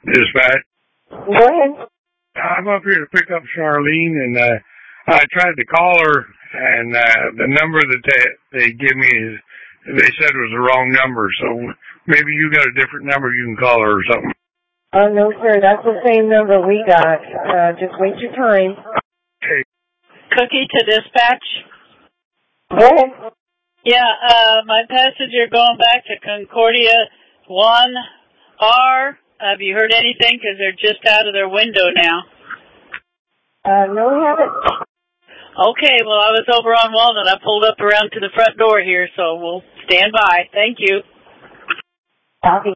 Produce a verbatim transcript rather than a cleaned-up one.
Dispatch. Go ahead. I'm up here to pick up Charlene, and uh, I tried to call her, and uh, the number that they, they give me is, they said it was the wrong number, so maybe you got a different number you can call her or something. Oh, no, sir. That's the same number we got. Uh, just wait your time. Okay. Cookie to dispatch. Go ahead. Yeah, uh, my passenger going back to Concordia one R. Have you heard anything? Because they're just out of their window now. Uh, no, we haven't. Okay, well, I was over on Walnut. I pulled up around to the front door here, so we'll stand by. Thank you. Copy.